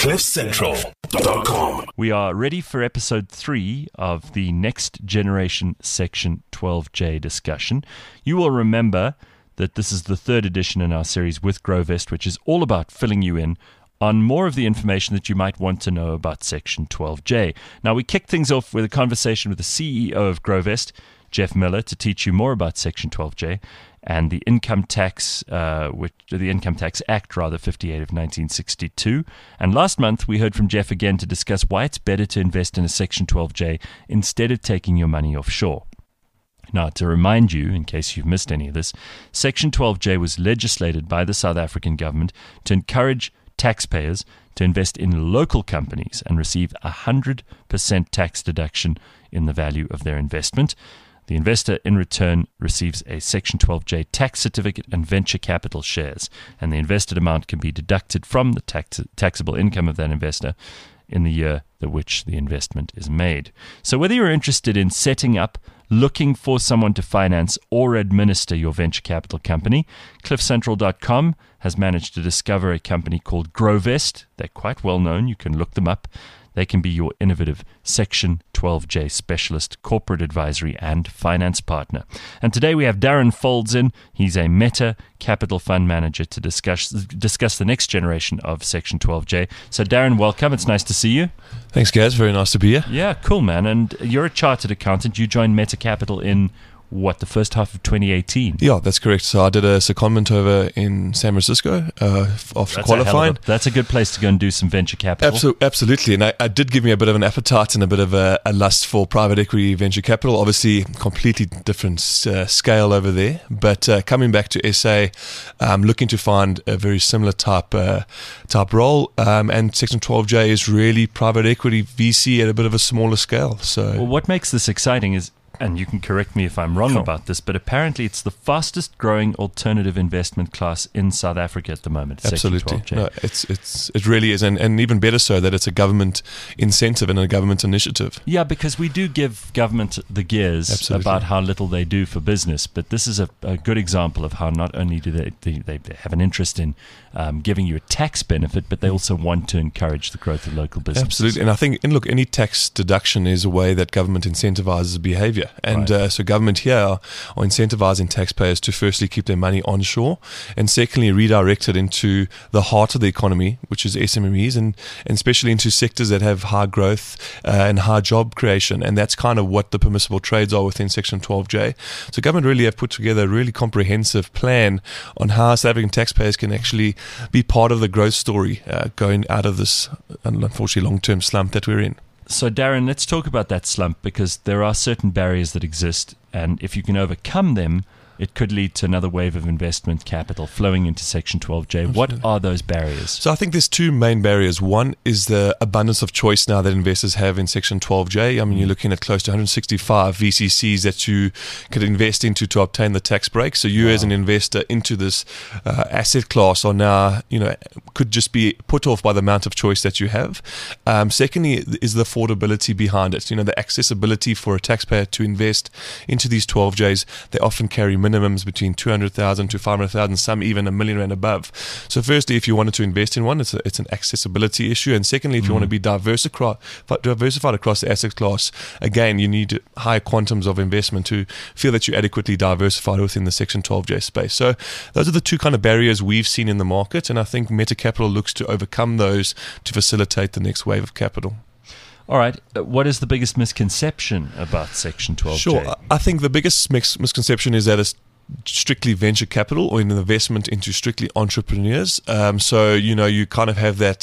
CliffCentral.com. We are ready for episode 3 of the Next Generation Section 12J discussion. You will remember that this is the third edition in our series with Grovest, which is all about filling you in on more of the information that you might want to know about Section 12J. Now, we kicked things off with a conversation with the CEO of Grovest, Jeff Miller, to teach you more about Section 12J and the Income Tax, the Income Tax Act, 58 of 1962. And last month, we heard from Jeff again to discuss why it's better to invest in a Section 12J instead of taking your money offshore. Now, to remind you, in case you've missed any of this, Section 12J was legislated by the South African government to encourage taxpayers to invest in local companies and receive 100% tax deduction in the value of their investment. The investor, in return, receives a Section 12J tax certificate and venture capital shares, and the invested amount can be deducted from the taxable income of that investor in the year at which the investment is made. So whether you're interested in setting up, looking for someone to finance or administer your venture capital company, CliffCentral.com has managed to discover a company called Grovest. They're quite well known. You can look them up. They can be your innovative Section 12J specialist, corporate advisory, and finance partner. And today we have Darren Folds in. He's a Meta Capital Fund Manager to discuss the next generation of Section 12J. So Darren, welcome. It's nice to see you. Thanks, Gaz. Very nice to be here. Yeah, cool, man. And you're a chartered accountant. You joined Meta Capital in the first half of 2018? Yeah, that's correct. So I did a secondment over in San Francisco after qualifying. That's a good place to go and do some venture capital. Absolutely. And I did give me a bit of an appetite and a bit of a lust for private equity venture capital. Obviously, completely different scale over there. But coming back to SA, I'm looking to find a very similar type role. And Section 12J is really private equity VC at a bit of a smaller scale. So, what makes this exciting is, and you can correct me if I'm wrong about this, but apparently it's the fastest growing alternative investment class in South Africa at the moment. Absolutely. No, it really is. And even better so that it's a government incentive and a government initiative. Yeah, because we do give government the gears about how little they do for business. But this is a good example of how not only do they have an interest in giving you a tax benefit, but they also want to encourage the growth of local business. Absolutely. And I think, any tax deduction is a way that government incentivizes behavior. And so government here are incentivizing taxpayers to firstly keep their money onshore and secondly redirect it into the heart of the economy, which is SMMEs, and especially into sectors that have high growth and high job creation. And that's kind of what the permissible trades are within Section 12J. So government really have put together a really comprehensive plan on how South African taxpayers can actually be part of the growth story going out of this, unfortunately, long-term slump that we're in. So, Darren, let's talk about that slump, because there are certain barriers that exist, and if you can overcome them, it could lead to another wave of investment capital flowing into Section 12J. Absolutely. What are those barriers? So I think there's two main barriers. One is the abundance of choice now that investors have in Section 12J. I mean, you're looking at close to 165 VCCs that you could invest into to obtain the tax break. So you as an investor into this asset class are now, could just be put off by the amount of choice that you have. Secondly is the affordability behind it. The accessibility for a taxpayer to invest into these 12Js. They often carry minimums between 200,000 to 500,000, some even R1 million above. So firstly, if you wanted to invest in one, it's an accessibility issue. And secondly, if you want to be diversified across the asset class, again, you need higher quantums of investment to feel that you're adequately diversified within the Section 12J space. So those are the two kind of barriers we've seen in the market. And I think Meta Capital looks to overcome those to facilitate the next wave of capital. All right. What is the biggest misconception about Section 12J? Sure. I think the biggest misconception is that it's strictly venture capital or an investment into strictly entrepreneurs. So, you kind of have that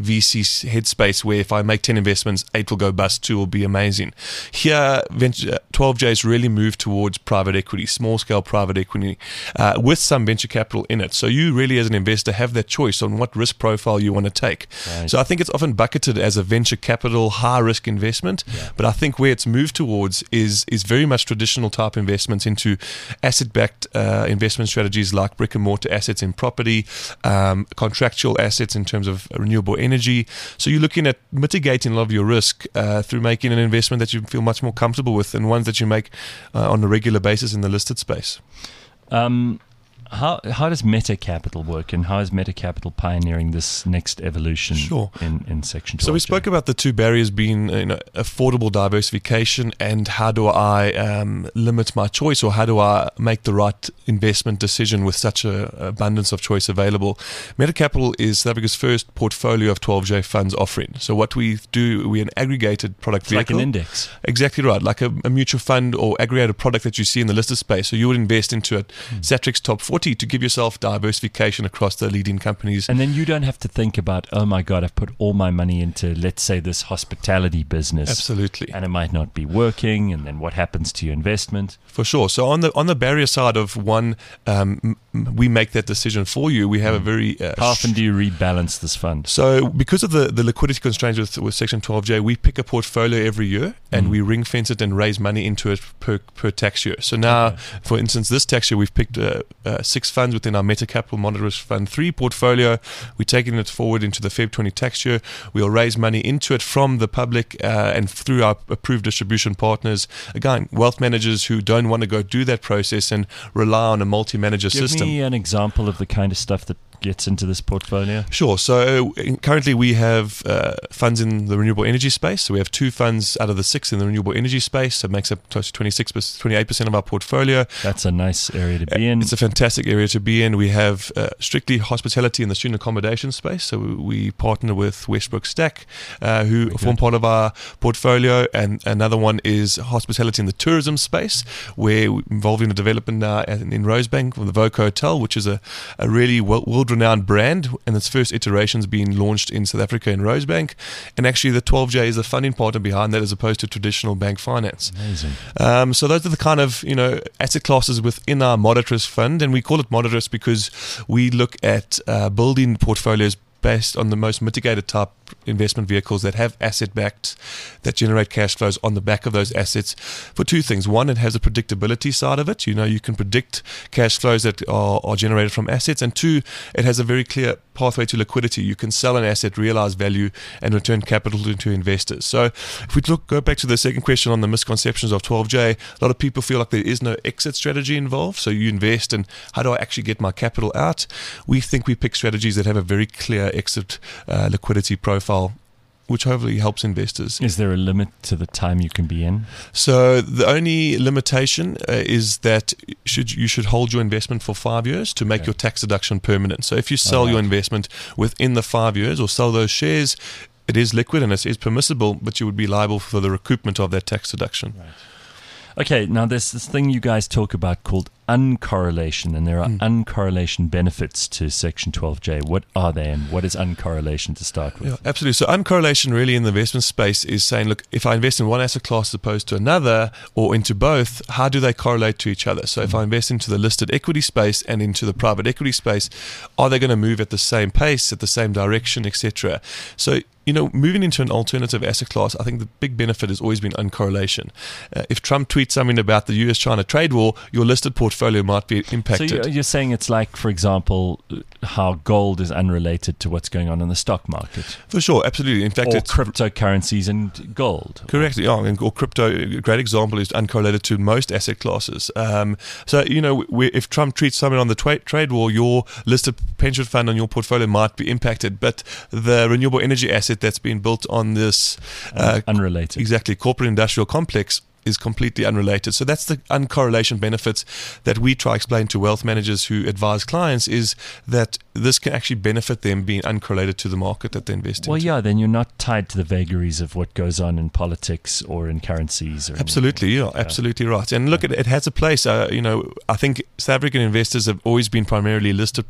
VC headspace where if I make 10 investments, 8 will go bust, 2 will be amazing. Here, 12J's really moved towards private equity, small-scale private equity, with some venture capital in it. So you really, as an investor, have that choice on what risk profile you want to take. Right. So I think it's often bucketed as a venture capital, high-risk investment. Yeah. But I think where it's moved towards is very much traditional type investments into asset-backed investment strategies like brick and mortar assets in property, contractual assets in terms of renewable energy. So you're looking at mitigating a lot of your risk through making an investment that you feel much more comfortable with and ones that you make on a regular basis in the listed space. How does Meta Capital work, and how is Meta Capital pioneering this next evolution in Section 12J? So we spoke about the two barriers being affordable diversification and how do I limit my choice, or how do I make the right investment decision with such an abundance of choice available. Meta Capital is South Africa's first portfolio of 12J funds offering. So what we do, we're an aggregated product vehicle. Like an index. Exactly right, like a mutual fund or aggregated product that you see in the listed space. So you would invest into it, Satrix Top 40, to give yourself diversification across the leading companies. And then you don't have to think about, oh my God, I've put all my money into, let's say, this hospitality business. Absolutely. And it might not be working, and then what happens to your investment? For sure. So on the barrier side of one, we make that decision for you. We have a very... How often do you rebalance this fund? So because of the liquidity constraints with Section 12J, we pick a portfolio every year and we ring fence it and raise money into it per tax year. So now, for instance, this tax year, we've picked 6 funds within our Meta Capital Moderate Risk Fund 3 portfolio. We're taking it forward into the Feb 20 tax year. We'll raise money into it from the public and through our approved distribution partners. Again, wealth managers who don't want to go do that process and rely on a multi-manager system. Give me an example of the kind of stuff that gets into this portfolio? Sure. So currently we have funds in the renewable energy space. So we have 2 funds out of the 6 in the renewable energy space. So it makes up close to 28% of our portfolio. That's a nice area to be in. It's a fantastic area to be in. We have strictly hospitality in the student accommodation space. So we partner with Westbrook Stack, who form part of our portfolio. And another one is hospitality in the tourism space, where we're involved in the development now in Rosebank of the Voco Hotel, which is a really world-renowned brand, and its first iterations being launched in South Africa in Rosebank. And actually the 12J is the funding partner behind that, as opposed to traditional bank finance. Amazing. So those are the kind of asset classes within our moderate risk fund, and we call it moderate risk because we look at building portfolios based on the most mitigated type investment vehicles that have asset-backed, that generate cash flows on the back of those assets for 2 things. One, it has a predictability side of it. You can predict cash flows that are generated from assets. And 2, it has a very clear pathway to liquidity. You can sell an asset, realize value, and return capital to investors. So if we go back to the second question on the misconceptions of 12J, a lot of people feel like there is no exit strategy involved. So you invest, and how do I actually get my capital out? We think we pick strategies that have a very clear exit liquidity profile, which hopefully helps investors. Is there a limit to the time you can be in? So the only limitation is that you should hold your investment for 5 years to make your tax deduction permanent. So if you sell your investment within the 5 years, or sell those shares, it is liquid and it is permissible, but you would be liable for the recoupment of that tax deduction. Right. Okay, now there's this thing you guys talk about called uncorrelation, and there are uncorrelation benefits to Section 12J. What are they, and what is uncorrelation to start with? Yeah, absolutely. So uncorrelation really in the investment space is saying, look, if I invest in one asset class as opposed to another, or into both, how do they correlate to each other? So if I invest into the listed equity space and into the private equity space, are they going to move at the same pace, at the same direction, etc.? So moving into an alternative asset class, I think the big benefit has always been uncorrelation. If Trump tweets something about the US-China trade war, your listed portfolio might be impacted. So you're saying it's like, for example, how gold is unrelated to what's going on in the stock market. For sure, absolutely. In fact, it's cryptocurrencies and gold. Correct. Or crypto, a great example, is uncorrelated to most asset classes. So if Trump tweets something on the trade war, your listed pension fund on your portfolio might be impacted, but the renewable energy asset that's been built on this unrelated, exactly, corporate industrial complex is completely unrelated. So that's the uncorrelation benefits that we try to explain to wealth managers who advise clients, is that this can actually benefit them being uncorrelated to the market that they invest in. Well, yeah, then you're not tied to the vagaries of what goes on in politics or in currencies. Or absolutely, absolutely right. And look, it has a place. I think South African investors have always been primarily listed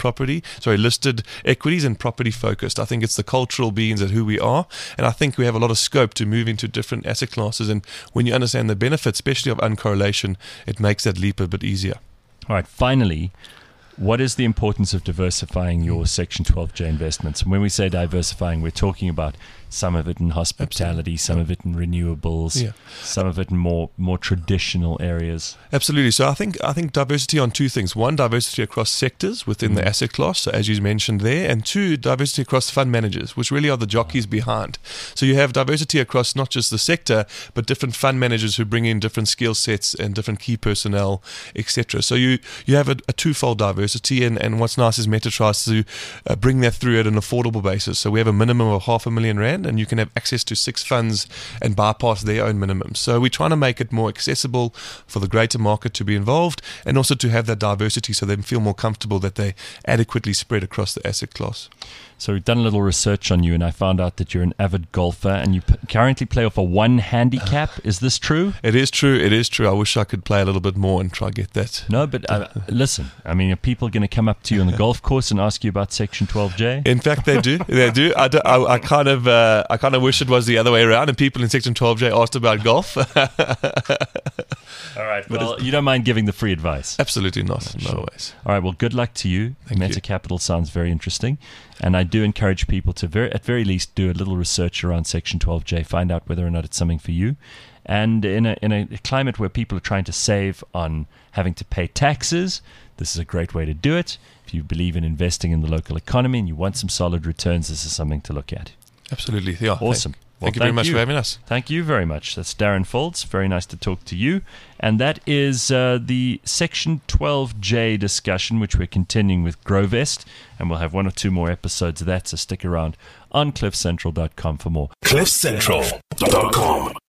equities and property focused. I think it's the cultural beings at who we are, and I think we have a lot of scope to move into different asset classes. And when you understand the benefits, especially of uncorrelation, it makes that leap a bit easier. All right, finally, what is the importance of diversifying your Section 12J investments? And when we say diversifying, we're talking about some of it in hospitality, some of it in renewables, some of it in more traditional areas. Absolutely. So I think diversity on two things. One, diversity across sectors within the asset class, so as you mentioned there, and two, diversity across fund managers, which really are the jockeys behind. So you have diversity across not just the sector, but different fund managers who bring in different skill sets and different key personnel, etc. So you have a twofold diversity, and what's nice is Meta tries to bring that through at an affordable basis. So we have a minimum of R500,000, and you can have access to 6 funds and bypass their own minimum. So we're trying to make it more accessible for the greater market to be involved, and also to have that diversity so they feel more comfortable that they adequately spread across the asset class. So we've done a little research on you, and I found out that you're an avid golfer, and you currently play off a 1 handicap. Is this true? It is true. It is true. I wish I could play a little bit more and try to get that. No, but listen, I mean, are people going to come up to you on the golf course and ask you about Section 12J? In fact, they do. They do. I kind of wish it was the other way around, and people in Section 12J asked about golf. All right. Well, you don't mind giving the free advice? Absolutely not. No ways. All right. Well, good luck to you. Meta Capital sounds very interesting. And I do encourage people to, at very least, do a little research around Section 12J, find out whether or not it's something for you. And in a climate where people are trying to save on having to pay taxes, this is a great way to do it. If you believe in investing in the local economy and you want some solid returns, this is something to look at. Absolutely. Yeah. Awesome. Thank you very much for having us. Thank you very much. That's Darren Folds. Very nice to talk to you. And that is the Section 12J discussion, which we're continuing with Grovest. And we'll have 1 or 2 more episodes of that, so stick around on cliffcentral.com for more. cliffcentral.com